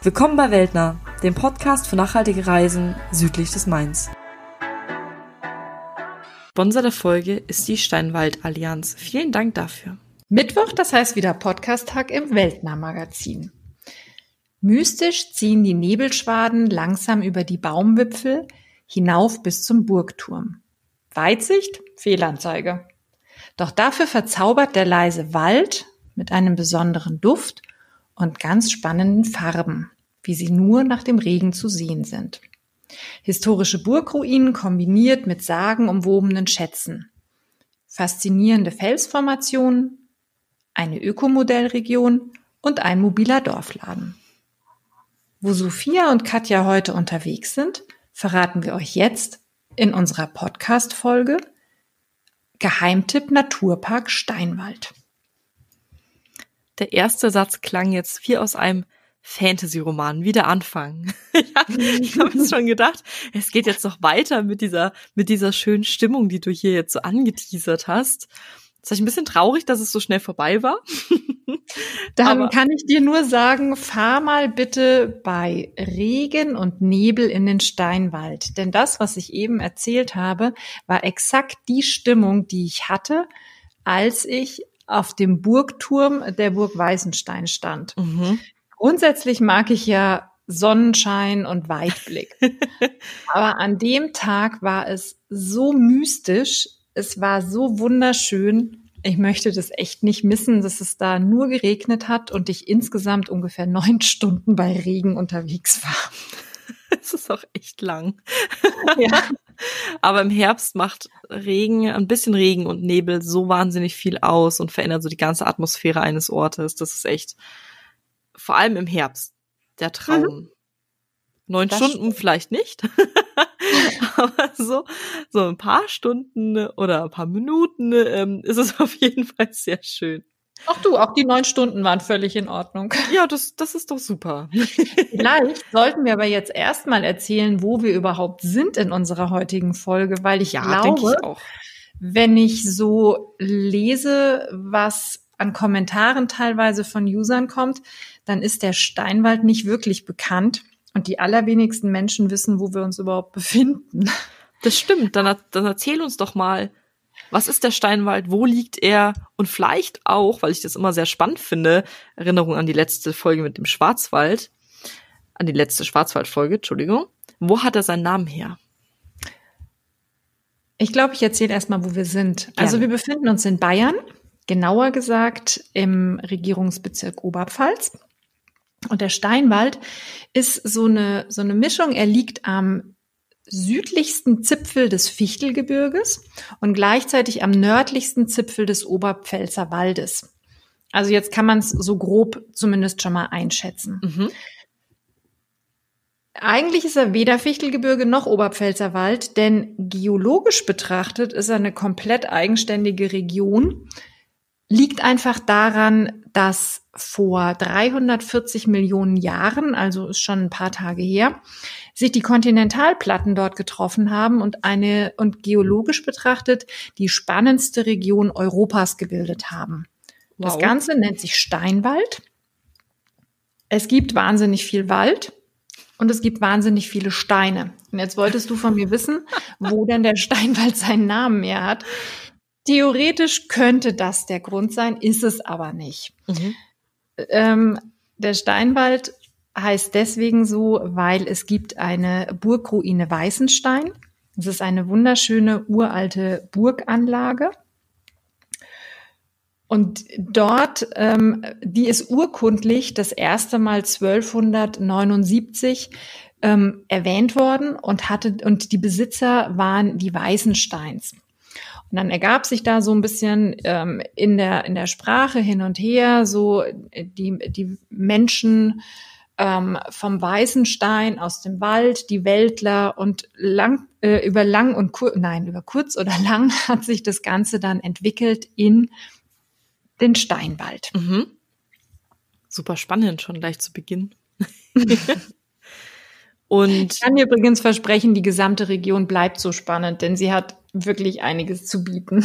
Willkommen bei Weltnah, dem Podcast für nachhaltige Reisen südlich des Mains. Sponsor der Folge ist die Steinwald-Allianz. Vielen Dank dafür. Mittwoch, das heißt wieder Podcast-Tag im Weltnah-Magazin. Mystisch ziehen die Nebelschwaden langsam über die Baumwipfel hinauf bis zum Burgturm. Weitsicht? Fehlanzeige. Doch dafür verzaubert der leise Wald mit einem besonderen Duft und ganz spannenden Farben, wie sie nur nach dem Regen zu sehen sind. Historische Burgruinen kombiniert mit sagenumwobenen Schätzen. Faszinierende Felsformationen, eine Ökomodellregion und ein mobiler Dorfladen. Wo Sophia und Katja heute unterwegs sind, verraten wir euch jetzt in unserer Podcast-Folge Geheimtipp Naturpark Steinwald. Der erste Satz klang jetzt wie aus einem Fantasy-Roman, wie der Anfang. Ich habe jetzt schon gedacht, es geht jetzt noch weiter mit dieser schönen Stimmung, die du hier jetzt so angeteasert hast. Das ist ein bisschen traurig, dass es so schnell vorbei war. Dann kann ich dir nur sagen, fahr mal bitte bei Regen und Nebel in den Steinwald. Denn das, was ich eben erzählt habe, war exakt die Stimmung, die ich hatte, als ich auf dem Burgturm der Burg Weißenstein stand. Mhm. Grundsätzlich mag ich ja Sonnenschein und Weitblick. Aber an dem Tag war es so mystisch, es war so wunderschön. Ich möchte das echt nicht missen, dass es da nur geregnet hat und ich insgesamt ungefähr 9 Stunden bei Regen unterwegs war. Es ist auch echt lang. Ja. Aber im Herbst macht ein bisschen Regen und Nebel so wahnsinnig viel aus und verändert so die ganze Atmosphäre eines Ortes. Das ist echt, vor allem im Herbst, der Traum. 9 Stunden stimmt. Vielleicht nicht, aber so ein paar Stunden oder ein paar Minuten ist es auf jeden Fall sehr schön. Auch die 9 Stunden waren völlig in Ordnung. Ja, das ist doch super. Vielleicht sollten wir aber jetzt erstmal erzählen, wo wir überhaupt sind in unserer heutigen Folge, weil ich glaube, wenn ich so lese, was an Kommentaren teilweise von Usern kommt, dann ist der Steinwald nicht wirklich bekannt und die allerwenigsten Menschen wissen, wo wir uns überhaupt befinden. Das stimmt, dann erzähl uns doch mal, was ist der Steinwald, wo liegt er und vielleicht auch, weil ich das immer sehr spannend finde, Erinnerung an die letzte Folge mit dem Schwarzwald, an die letzte Schwarzwaldfolge, Entschuldigung, wo hat er seinen Namen her? Ich glaube, ich erzähle erstmal, wo wir sind. Gerne. Also wir befinden uns in Bayern, genauer gesagt im Regierungsbezirk Oberpfalz. Und der Steinwald ist so eine Mischung, er liegt am südlichsten Zipfel des Fichtelgebirges und gleichzeitig am nördlichsten Zipfel des Oberpfälzer Waldes. Also jetzt kann man es so grob zumindest schon mal einschätzen. Mhm. Eigentlich ist er weder Fichtelgebirge noch Oberpfälzer Wald, denn geologisch betrachtet ist er eine komplett eigenständige Region. Liegt einfach daran, dass vor 340 Millionen Jahren, also ist schon ein paar Tage her, sich die Kontinentalplatten dort getroffen haben und geologisch betrachtet die spannendste Region Europas gebildet haben. Wow. Das Ganze nennt sich Steinwald. Es gibt wahnsinnig viel Wald und es gibt wahnsinnig viele Steine. Und jetzt wolltest du von mir wissen, wo denn der Steinwald seinen Namen her hat. Theoretisch könnte das der Grund sein, ist es aber nicht. Mhm. Der Steinwald heißt deswegen so, weil es gibt eine Burgruine Weißenstein. Das ist eine wunderschöne uralte Burganlage. Und dort, die ist urkundlich das erste Mal 1279 erwähnt worden und die Besitzer waren die Weißensteins. Und dann ergab sich da so ein bisschen in der Sprache hin und her so die Menschen vom Weißenstein aus dem Wald, die Wäldler und über kurz oder lang hat sich das Ganze dann entwickelt in den Steinwald. Mhm. Super spannend schon gleich zu Beginn. Und ich kann dir übrigens versprechen, die gesamte Region bleibt so spannend, denn sie hat wirklich einiges zu bieten.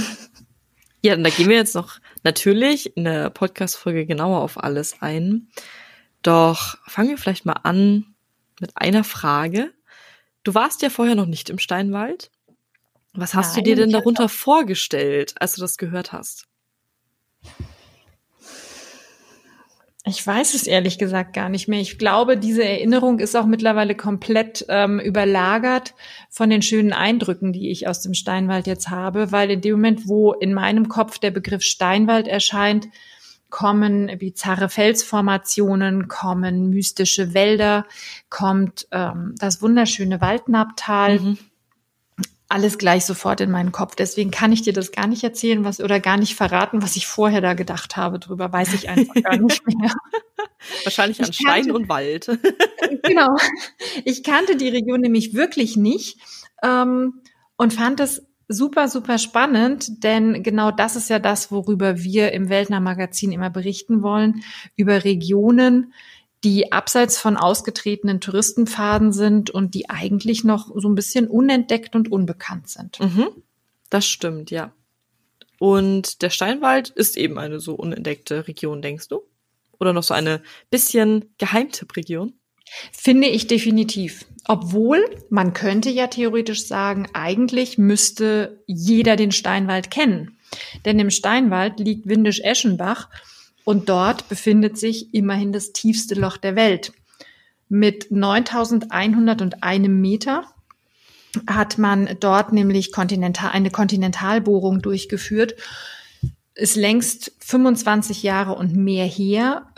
Ja, und da gehen wir jetzt noch natürlich in der Podcast-Folge genauer auf alles ein. Doch fangen wir vielleicht mal an mit einer Frage. Du warst ja vorher noch nicht im Steinwald. Was hast du dir denn darunter vorgestellt, als du das gehört hast? Ich weiß es ehrlich gesagt gar nicht mehr. Ich glaube, diese Erinnerung ist auch mittlerweile komplett überlagert von den schönen Eindrücken, die ich aus dem Steinwald jetzt habe, weil in dem Moment, wo in meinem Kopf der Begriff Steinwald erscheint, kommen bizarre Felsformationen, kommen mystische Wälder, kommt das wunderschöne Waldnapptal. Mhm. Alles gleich sofort in meinen Kopf. Deswegen kann ich dir das gar nicht erzählen, oder gar nicht verraten, was ich vorher da gedacht habe. Drüber weiß ich einfach gar nicht mehr. Wahrscheinlich an Stein und Wald. Genau. Ich kannte die Region nämlich wirklich nicht und fand es super, super spannend, denn genau das ist ja das, worüber wir im Weltner-Magazin immer berichten wollen, über Regionen, die abseits von ausgetretenen Touristenpfaden sind und die eigentlich noch so ein bisschen unentdeckt und unbekannt sind. Mhm, das stimmt, ja. Und der Steinwald ist eben eine so unentdeckte Region, denkst du? Oder noch so eine bisschen Geheimtipp-Region? Finde ich definitiv. Obwohl, man könnte ja theoretisch sagen, eigentlich müsste jeder den Steinwald kennen. Denn im Steinwald liegt Windisch-Eschenbach und dort befindet sich immerhin das tiefste Loch der Welt. Mit 9.101 Meter hat man dort nämlich eine Kontinentalbohrung durchgeführt. Ist längst 25 Jahre und mehr her.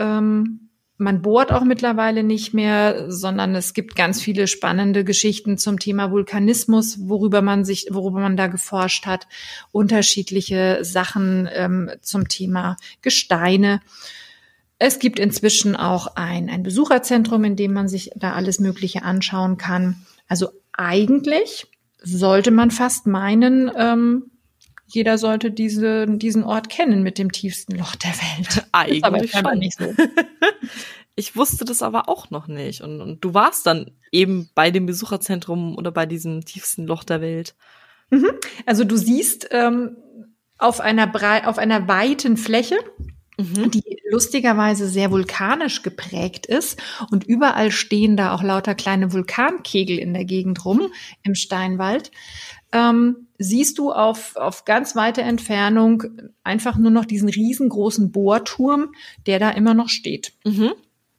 Man bohrt auch mittlerweile nicht mehr, sondern es gibt ganz viele spannende Geschichten zum Thema Vulkanismus, worüber man da geforscht hat, unterschiedliche Sachen zum Thema Gesteine. Es gibt inzwischen auch ein Besucherzentrum, in dem man sich da alles Mögliche anschauen kann. Also eigentlich sollte man fast meinen, jeder sollte diesen Ort kennen mit dem tiefsten Loch der Welt. Eigentlich aber schon. Nicht so. Ich wusste das aber auch noch nicht. Und du warst dann eben bei dem Besucherzentrum oder bei diesem tiefsten Loch der Welt. Mhm. Also du siehst auf einer weiten Fläche, die lustigerweise sehr vulkanisch geprägt ist. Und überall stehen da auch lauter kleine Vulkankegel in der Gegend rum im Steinwald. Siehst du auf ganz weite Entfernung einfach nur noch diesen riesengroßen Bohrturm, der da immer noch steht. Mhm.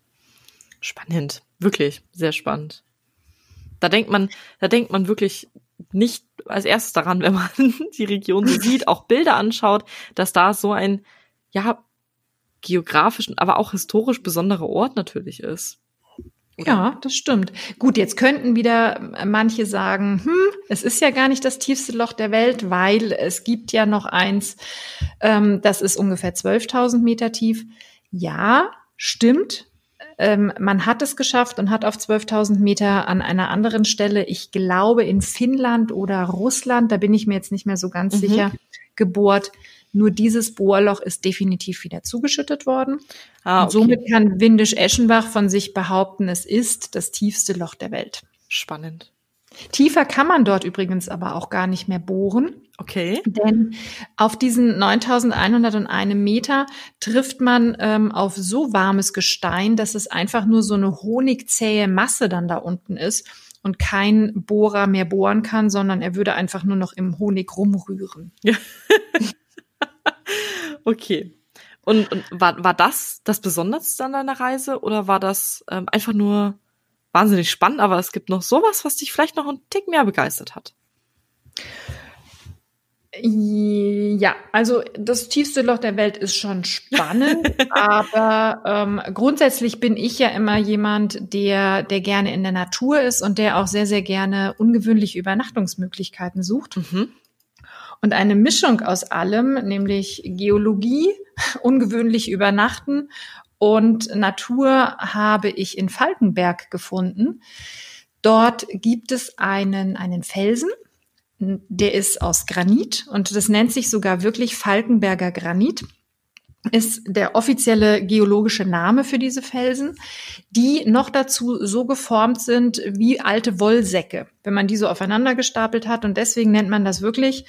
Spannend, wirklich sehr spannend. Da denkt man wirklich nicht als erstes daran, wenn man die Region so sieht, auch Bilder anschaut, dass da so ein, ja, geografisch, aber auch historisch besonderer Ort natürlich ist. Oder? Ja, das stimmt. Gut, jetzt könnten wieder manche sagen, es ist ja gar nicht das tiefste Loch der Welt, weil es gibt ja noch eins, das ist ungefähr 12.000 Meter tief. Ja, stimmt. Man hat es geschafft und hat auf 12.000 Meter an einer anderen Stelle, ich glaube in Finnland oder Russland, da bin ich mir jetzt nicht mehr so ganz sicher, gebohrt. Nur dieses Bohrloch ist definitiv wieder zugeschüttet worden. Okay. Und somit kann Windisch-Eschenbach von sich behaupten, es ist das tiefste Loch der Welt. Spannend. Tiefer kann man dort übrigens aber auch gar nicht mehr bohren. Okay. Denn auf diesen 9.101 Meter trifft man auf so warmes Gestein, dass es einfach nur so eine honigzähe Masse dann da unten ist und kein Bohrer mehr bohren kann, sondern er würde einfach nur noch im Honig rumrühren. Okay. Und war das Besonderste an deiner Reise oder war das einfach nur wahnsinnig spannend, aber es gibt noch sowas, was dich vielleicht noch einen Tick mehr begeistert hat? Ja, also das tiefste Loch der Welt ist schon spannend, aber grundsätzlich bin ich ja immer jemand, der gerne in der Natur ist und der auch sehr, sehr gerne ungewöhnliche Übernachtungsmöglichkeiten sucht. Mhm. Und eine Mischung aus allem, nämlich Geologie, ungewöhnlich übernachten und Natur, habe ich in Falkenberg gefunden. Dort gibt es einen Felsen, der ist aus Granit und das nennt sich sogar wirklich Falkenberger Granit. Ist der offizielle geologische Name für diese Felsen, die noch dazu so geformt sind wie alte Wollsäcke, wenn man die so aufeinander gestapelt hat. Und deswegen nennt man das wirklich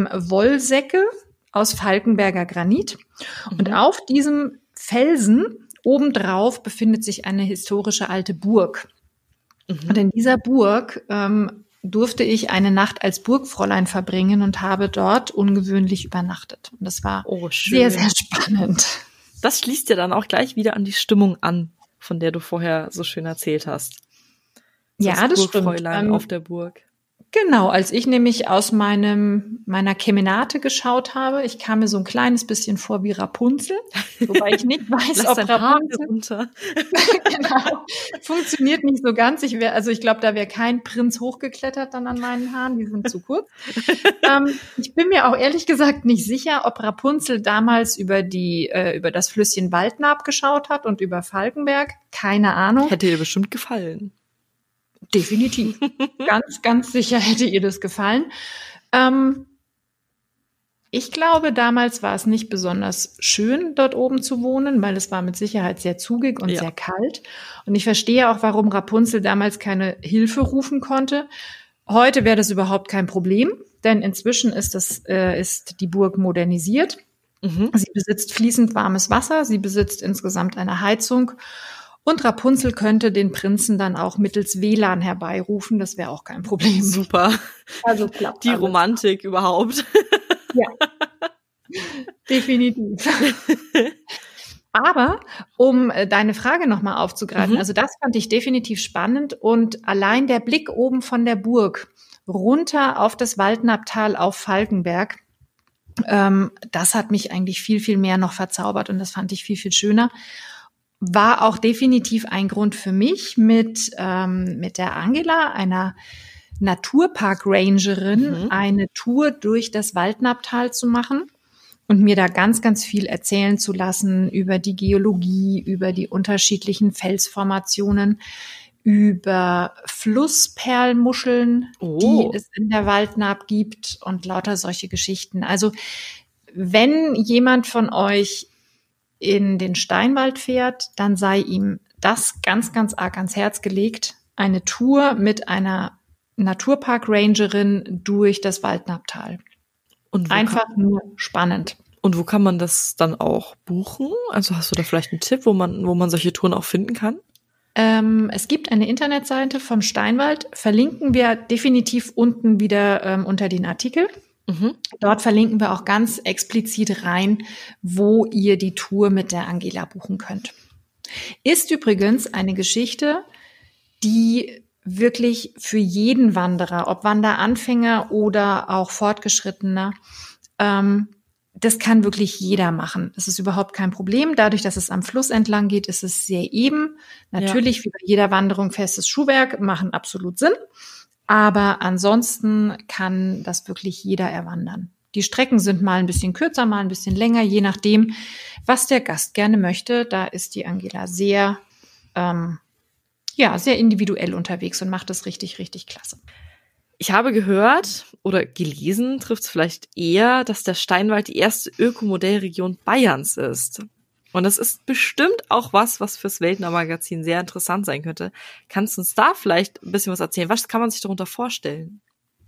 Wollsäcke aus Falkenberger Granit. Und auf diesem Felsen Obendrauf befindet sich eine historische alte Burg. Und in dieser Burg durfte ich eine Nacht als Burgfräulein verbringen und habe dort ungewöhnlich übernachtet. Und das war sehr, sehr spannend. Das schließt ja dann auch gleich wieder an die Stimmung an, von der du vorher so schön erzählt hast. Ja, das stimmt. Burgfräulein auf der Burg. Genau, als ich nämlich aus meiner Kemenate geschaut habe, ich kam mir so ein kleines bisschen vor wie Rapunzel, wobei ich nicht weiß, ob Rapunzel genau, funktioniert nicht so ganz. Ich glaube, da wäre kein Prinz hochgeklettert dann an meinen Haaren, die sind zu kurz. Ich bin mir auch ehrlich gesagt nicht sicher, ob Rapunzel damals über das Flüsschen Waldnab geschaut hat und über Falkenberg. Keine Ahnung. Hätte ihr bestimmt gefallen. Definitiv. Ganz, ganz sicher hätte ihr das gefallen. Ich glaube, damals war es nicht besonders schön, dort oben zu wohnen, weil es war mit Sicherheit sehr zugig und sehr kalt. Und ich verstehe auch, warum Rapunzel damals keine Hilfe rufen konnte. Heute wäre das überhaupt kein Problem, denn inzwischen ist die Burg modernisiert. Sie besitzt fließend warmes Wasser, sie besitzt insgesamt eine Heizung. Und Rapunzel könnte den Prinzen dann auch mittels WLAN herbeirufen. Das wäre auch kein Problem. Super. Also klappt die alles. Romantik überhaupt. Ja, definitiv. Aber um deine Frage nochmal aufzugreifen, also das fand ich definitiv spannend. Und allein der Blick oben von der Burg runter auf das Waldnabtal auf Falkenberg, das hat mich eigentlich viel, viel mehr noch verzaubert. Und das fand ich viel, viel schöner. War auch definitiv ein Grund für mich, mit der Angela, einer Naturpark-Rangerin, eine Tour durch das Waldnabtal zu machen und mir da ganz, ganz viel erzählen zu lassen über die Geologie, über die unterschiedlichen Felsformationen, über Flussperlmuscheln, die es in der Waldnab gibt und lauter solche Geschichten. Also wenn jemand von euch in den Steinwald fährt, dann sei ihm das ganz, ganz arg ans Herz gelegt. Eine Tour mit einer Naturpark-Rangerin durch das Waldnabtal. Und einfach nur spannend. Und wo kann man das dann auch buchen? Also hast du da vielleicht einen Tipp, wo man solche Touren auch finden kann? Es gibt eine Internetseite vom Steinwald, verlinken wir definitiv unten wieder unter den Artikel. Dort verlinken wir auch ganz explizit rein, wo ihr die Tour mit der Angela buchen könnt. Ist übrigens eine Geschichte, die wirklich für jeden Wanderer, ob Wanderanfänger oder auch Fortgeschrittener, das kann wirklich jeder machen. Das ist überhaupt kein Problem. Dadurch, dass es am Fluss entlang geht, ist es sehr eben. Natürlich, wie bei jeder Wanderung, festes Schuhwerk machen absolut Sinn. Aber ansonsten kann das wirklich jeder erwandern. Die Strecken sind mal ein bisschen kürzer, mal ein bisschen länger, je nachdem, was der Gast gerne möchte. Da ist die Angela sehr, sehr individuell unterwegs und macht das richtig, richtig klasse. Ich habe gehört oder gelesen, trifft es vielleicht eher, dass der Steinwald die erste Ökomodellregion Bayerns ist. Und das ist bestimmt auch was fürs Weltnah-Magazin sehr interessant sein könnte. Kannst du uns da vielleicht ein bisschen was erzählen? Was kann man sich darunter vorstellen?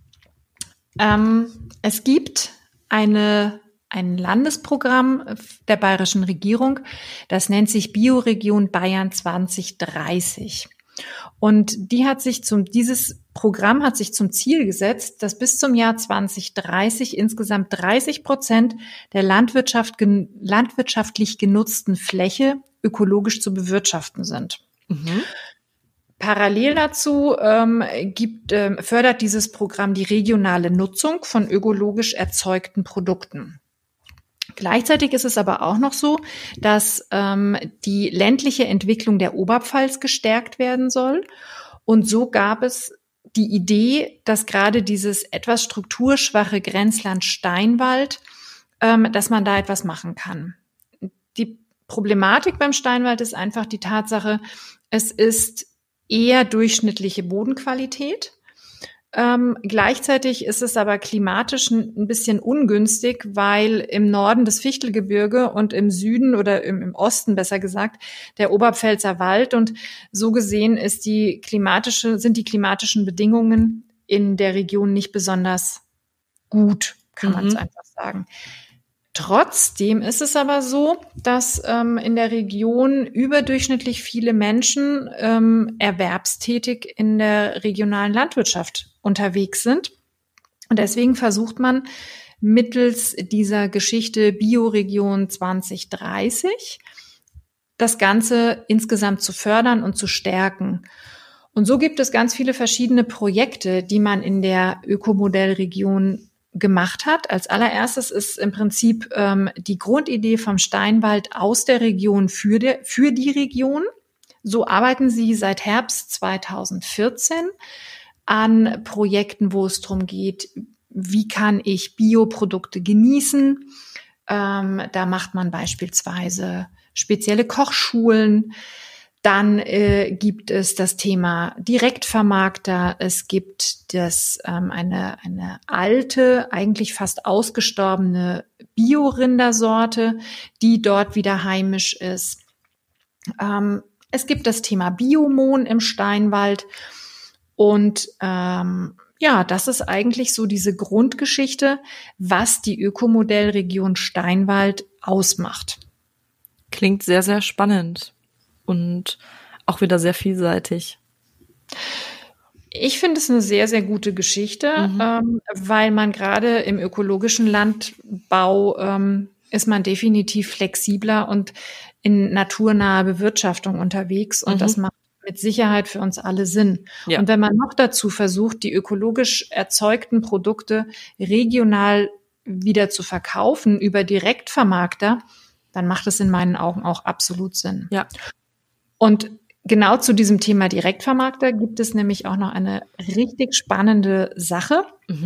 Es gibt ein Landesprogramm der bayerischen Regierung, das nennt sich Bioregion Bayern 2030. Und dieses Programm hat sich zum Ziel gesetzt, dass bis zum Jahr 2030 insgesamt 30% der landwirtschaftlich genutzten Fläche ökologisch zu bewirtschaften sind. Parallel dazu fördert dieses Programm die regionale Nutzung von ökologisch erzeugten Produkten. Gleichzeitig ist es aber auch noch so, dass die ländliche Entwicklung der Oberpfalz gestärkt werden soll. Und so gab es die Idee, dass gerade dieses etwas strukturschwache Grenzland Steinwald, dass man da etwas machen kann. Die Problematik beim Steinwald ist einfach die Tatsache, es ist eher durchschnittliche Bodenqualität. Gleichzeitig ist es aber klimatisch ein bisschen ungünstig, weil im Norden das Fichtelgebirge und im Süden oder im Osten besser gesagt der Oberpfälzer Wald, und so gesehen sind die klimatischen Bedingungen in der Region nicht besonders gut, kann man es einfach sagen. Trotzdem ist es aber so, dass in der Region überdurchschnittlich viele Menschen erwerbstätig in der regionalen Landwirtschaft unterwegs sind. Und deswegen versucht man mittels dieser Geschichte Bioregion 2030 das Ganze insgesamt zu fördern und zu stärken. Und so gibt es ganz viele verschiedene Projekte, die man in der Ökomodellregion gemacht hat. Als allererstes ist im Prinzip die Grundidee vom Steinwald aus der Region für die Region. So arbeiten sie seit Herbst 2014 an Projekten, wo es darum geht, wie kann ich Bioprodukte genießen. Da macht man beispielsweise spezielle Kochschulen. Dann gibt es das Thema Direktvermarkter. Es gibt eine alte, eigentlich fast ausgestorbene Bio-Rindersorte, die dort wieder heimisch ist. Es gibt das Thema Biomohn im Steinwald. Und das ist eigentlich so diese Grundgeschichte, was die Ökomodellregion Steinwald ausmacht. Klingt sehr, sehr spannend. Und auch wieder sehr vielseitig. Ich finde es eine sehr, sehr gute Geschichte, weil man gerade im ökologischen Landbau ist man definitiv flexibler und in naturnaher Bewirtschaftung unterwegs. Und das macht mit Sicherheit für uns alle Sinn. Ja. Und wenn man noch dazu versucht, die ökologisch erzeugten Produkte regional wieder zu verkaufen über Direktvermarkter, dann macht es in meinen Augen auch absolut Sinn. Ja. Und genau zu diesem Thema Direktvermarkter gibt es nämlich auch noch eine richtig spannende Sache.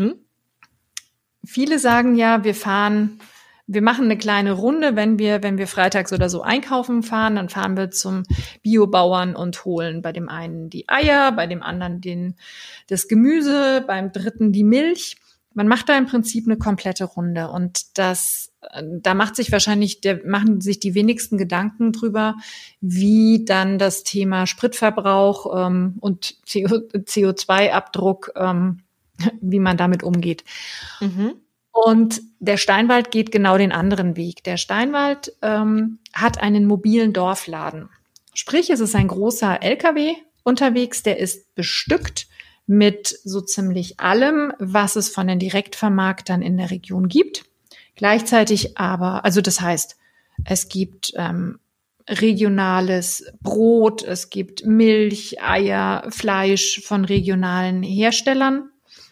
Viele sagen ja, wir machen eine kleine Runde, wenn wir freitags oder so einkaufen fahren, dann fahren wir zum Biobauern und holen bei dem einen die Eier, bei dem anderen das Gemüse, beim dritten die Milch. Man macht da im Prinzip eine komplette Runde und da machen sich die wenigsten Gedanken drüber, wie dann das Thema Spritverbrauch und CO2-Abdruck, wie man damit umgeht. Und der Steinwald geht genau den anderen Weg. Der Steinwald hat einen mobilen Dorfladen. Sprich, es ist ein großer LKW unterwegs, der ist bestückt mit so ziemlich allem, was es von den Direktvermarktern in der Region gibt. Gleichzeitig aber, also das heißt, es gibt regionales Brot, es gibt Milch, Eier, Fleisch von regionalen Herstellern.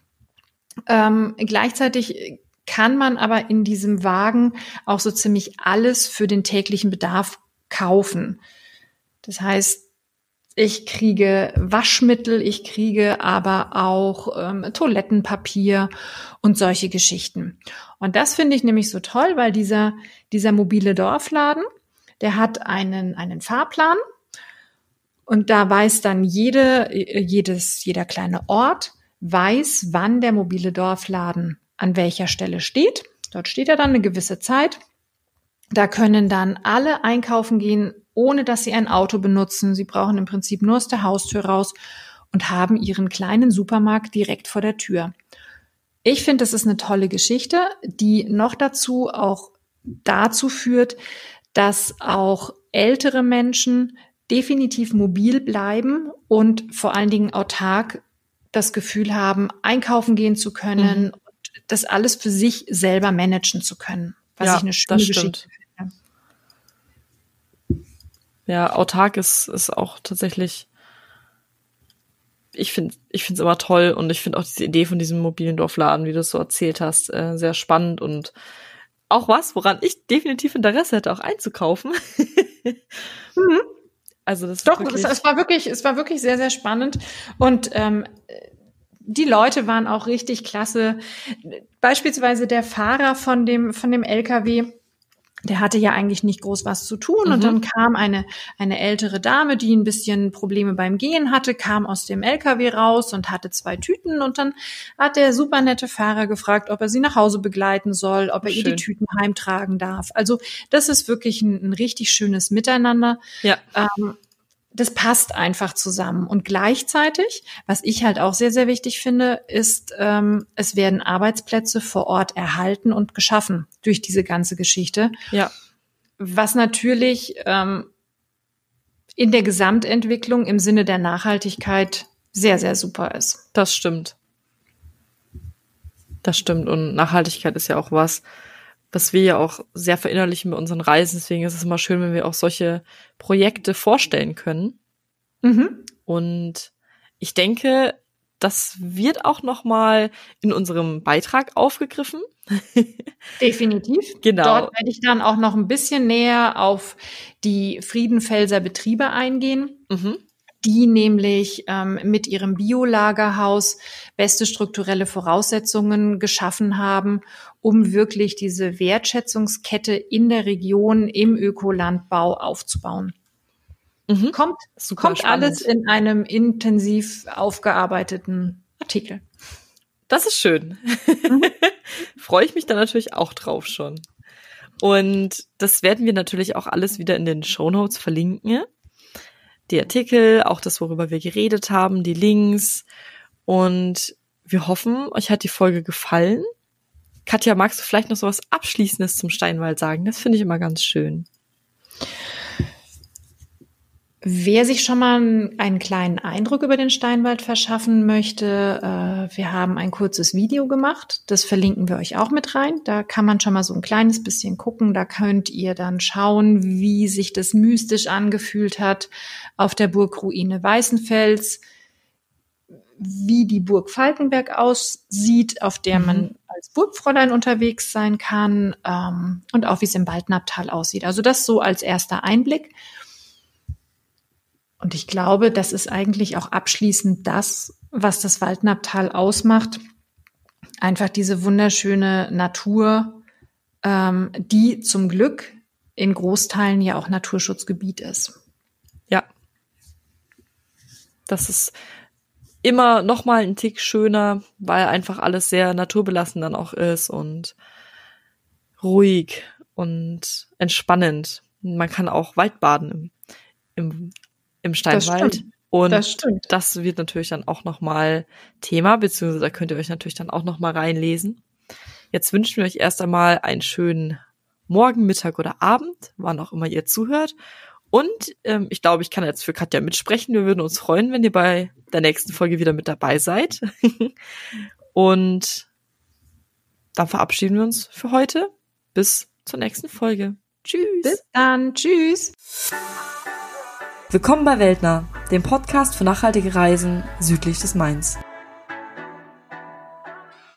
Gleichzeitig kann man aber in diesem Wagen auch so ziemlich alles für den täglichen Bedarf kaufen. Das heißt, ich kriege Waschmittel, ich kriege aber auch Toilettenpapier und solche Geschichten. Und das finde ich nämlich so toll, weil dieser mobile Dorfladen, der hat einen Fahrplan und da weiß dann jeder kleine Ort, weiß, wann der mobile Dorfladen an welcher Stelle steht. Dort steht er dann eine gewisse Zeit. Da können dann alle einkaufen gehen, ohne dass sie ein Auto benutzen. Sie brauchen im Prinzip nur aus der Haustür raus und haben ihren kleinen Supermarkt direkt vor der Tür. Ich finde, das ist eine tolle Geschichte, die noch dazu führt, dass auch ältere Menschen definitiv mobil bleiben und vor allen Dingen autark das Gefühl haben, einkaufen gehen zu können und das alles für sich selber managen zu können. Was ich eine schöne Geschichte finde. Ja, autark ist auch tatsächlich, ich finde es immer toll und ich finde auch diese Idee von diesem mobilen Dorfladen, wie du es so erzählt hast, sehr spannend und auch was, woran ich definitiv Interesse hätte, auch einzukaufen. Also das Doch, es war wirklich sehr, sehr spannend und die Leute waren auch richtig klasse. Beispielsweise der Fahrer von dem LKW, der hatte ja eigentlich nicht groß was zu tun und dann kam eine ältere Dame, die ein bisschen Probleme beim Gehen hatte, kam aus dem LKW raus und hatte 2 Tüten und dann hat der super nette Fahrer gefragt, ob er sie nach Hause begleiten soll, ob er ihr die Tüten heimtragen darf. Also das ist wirklich ein richtig schönes Miteinander. Ja. das passt einfach zusammen. Und gleichzeitig, was ich halt auch sehr, sehr wichtig finde, ist, es werden Arbeitsplätze vor Ort erhalten und geschaffen durch diese ganze Geschichte. Ja. Was natürlich in der Gesamtentwicklung im Sinne der Nachhaltigkeit sehr, sehr super ist. Das stimmt. Das stimmt. Und Nachhaltigkeit ist ja auch was wir ja auch sehr verinnerlichen bei unseren Reisen. Deswegen ist es immer schön, wenn wir auch solche Projekte vorstellen können. Mhm. Und ich denke, das wird auch noch mal in unserem Beitrag aufgegriffen. Definitiv. Genau. Dort werde ich dann auch noch ein bisschen näher auf die Friedenfelser Betriebe eingehen, die nämlich mit ihrem Biolagerhaus beste strukturelle Voraussetzungen geschaffen haben, um wirklich diese Wertschätzungskette in der Region im Ökolandbau aufzubauen. Kommt alles in einem intensiv aufgearbeiteten Artikel. Das ist schön. Freue ich mich dann natürlich auch drauf schon. Und das werden wir natürlich auch alles wieder in den Shownotes verlinken. Die Artikel, auch das, worüber wir geredet haben, die Links. Und wir hoffen, euch hat die Folge gefallen. Katja, magst du vielleicht noch so was Abschließendes zum Steinwald sagen? Das finde ich immer ganz schön. Wer sich schon mal einen kleinen Eindruck über den Steinwald verschaffen möchte, wir haben ein kurzes Video gemacht. Das verlinken wir euch auch mit rein. Da kann man schon mal so ein kleines bisschen gucken. Da könnt ihr dann schauen, wie sich das mystisch angefühlt hat auf der Burgruine Weißenfels, wie die Burg Falkenberg aussieht, auf der man als Burgfräulein unterwegs sein kann, und auch wie es im Waldnapptal aussieht. Also das so als erster Einblick. Und ich glaube, das ist eigentlich auch abschließend das, was das Waldnapptal ausmacht. Einfach diese wunderschöne Natur, die zum Glück in Großteilen ja auch Naturschutzgebiet ist. Ja. Das ist immer noch mal ein Tick schöner, weil einfach alles sehr naturbelassen dann auch ist und ruhig und entspannend. Man kann auch Waldbaden im Steinwald. Das wird natürlich dann auch noch mal Thema, beziehungsweise da könnt ihr euch natürlich dann auch noch mal reinlesen. Jetzt wünschen wir euch erst einmal einen schönen Morgen, Mittag oder Abend, wann auch immer ihr zuhört. Und ich glaube, ich kann jetzt für Katja mitsprechen. Wir würden uns freuen, wenn ihr bei der nächsten Folge wieder mit dabei seid. Und dann verabschieden wir uns für heute. Bis zur nächsten Folge. Tschüss. Bis dann. Tschüss. Willkommen bei Weltnah, dem Podcast für nachhaltige Reisen südlich des Mains.